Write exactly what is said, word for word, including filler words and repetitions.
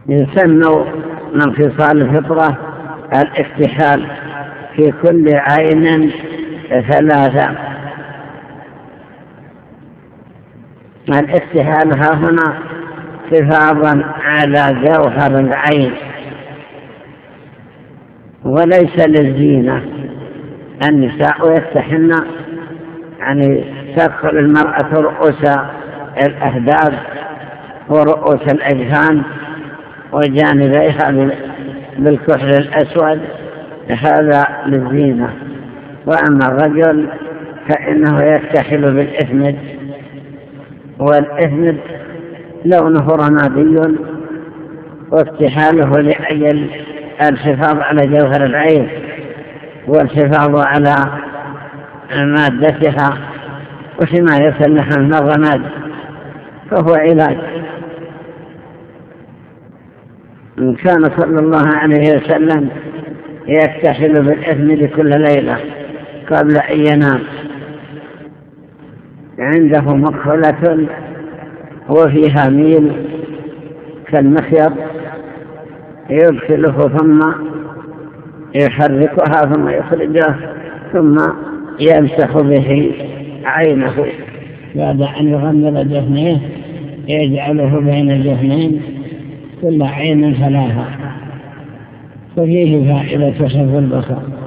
يسن من خصال الفطرة الاكتحال في كل عين ثلاثة. الاكتحال ها هنا حفاظا على جوهر العين وليس للزينة. النساء يكتحلن يعني تدخل المرأة رؤوس الأهداب ورؤوس الأجفان وجانبيها بالكحل الأسود، هذا للزينة. وأما الرجل فإنه يكتحل بالإثمد، والإثمد لونه رمادي، واكتحاله لأجل الحفاظ على جوهر العين والحفاظ على مادتها وفيما يصلح من الرماد، فهو علاج. كان صلى الله عليه وسلم يكتحل بالإثمد كل ليلة قبل أن ينام. عنده مكحلة وفيها ميل كالمخيط يدخله ثم يحركها ثم يخرجه ثم يمسح به عينه بعد أن يغمض جفنيه، يجعله بين الجفنين كل عين ثلاثة، ففيه فائدة حفظ البصر.